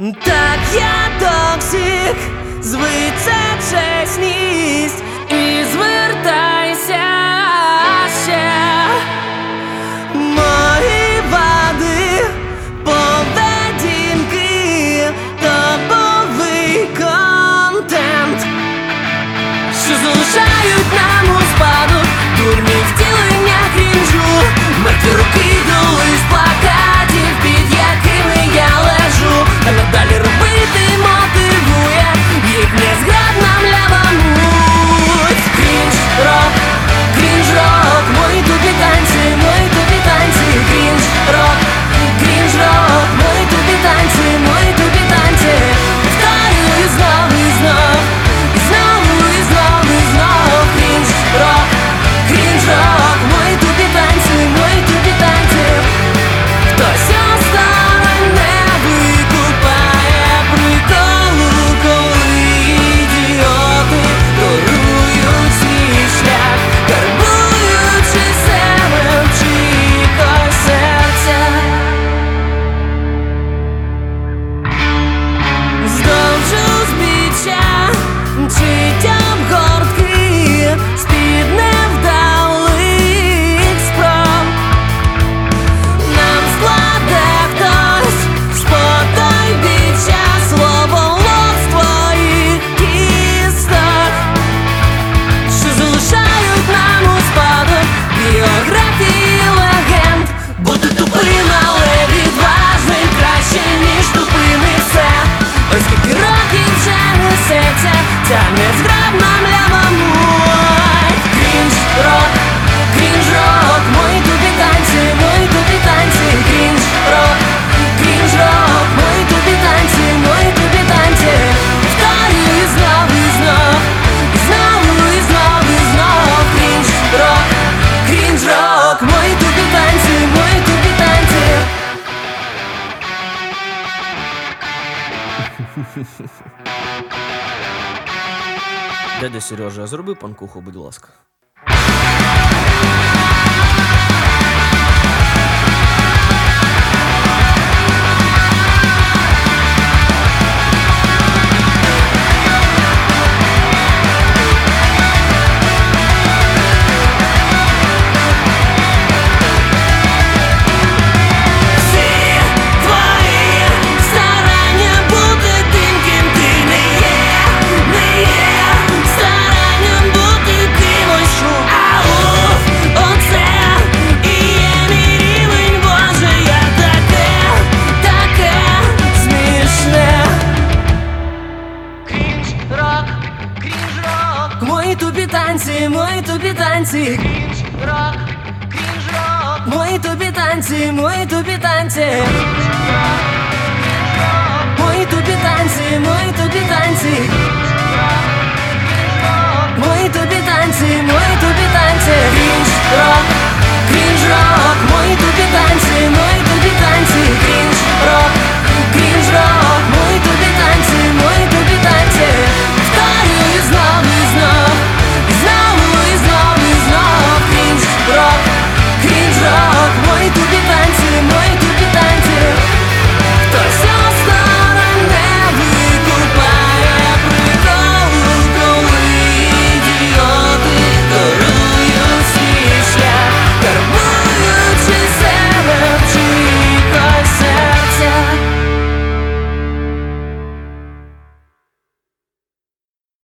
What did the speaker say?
Так я токсик, зви це чесність і звертайся ще. Мої вади, поведінки, топовий контент, що залишають нам у спадок дурні втілення крінжу, мертві руки доли з плакатів, під якими я лежу, а надалі робити мотивує їх незграбна млява муть. Крінж-рок, крінж-рок, мої тупі танці, мої тупі танці. Крінж-рок, крінж-рок, мої тупі танці, мої тупі танці. Повторюю знов і знов, і знову, і знов, і знов. Крінж-рок, крінж-рок, мої тупі танці, мої тупі танці. Хтось осторонь не викупає приколу, коли ідіоти торують свій шлях, карбуючи себе в чиїхось серцях. Здовж узбіччя мчить обгортки з-під невдалих спроб. Нам складе хтось спотойбіччя, слово лоб з твоїх кісток, що залишають нам у спадок біографії легенд. Бути тупим, але відважним краще, ніж тупим і все. Ось скільки років вже несеться ця незграбна млява муть. Крінж-рок, крінж-рок, мої тупі танці, мої тупі танці. Крінж-рок, крінж-рок, мої тупі танці, мої тупі танці. Повторюю знов і знов, і знову, і знов, і знов. Крінж-рок, крінж-рок, мої тупі танці, мої тупі танці. Дядя Сережа, зроби панкуху, будь ласка. Всі твої старання бути тим, ким ти не є, не є. Старанням бути кимось, що ауф, оце і є мій рівень, Боже, я таке, таке смішне. Крінж-рок, крінж-рок, мої тупі танці, мої тупі танці. Крінж-рок, крінж-рок, мої тупі танці, мої тупі танці. Мої тупі танці, мої тупі танці. Мої тупі танці, мої тупі танці. Крінж-рок,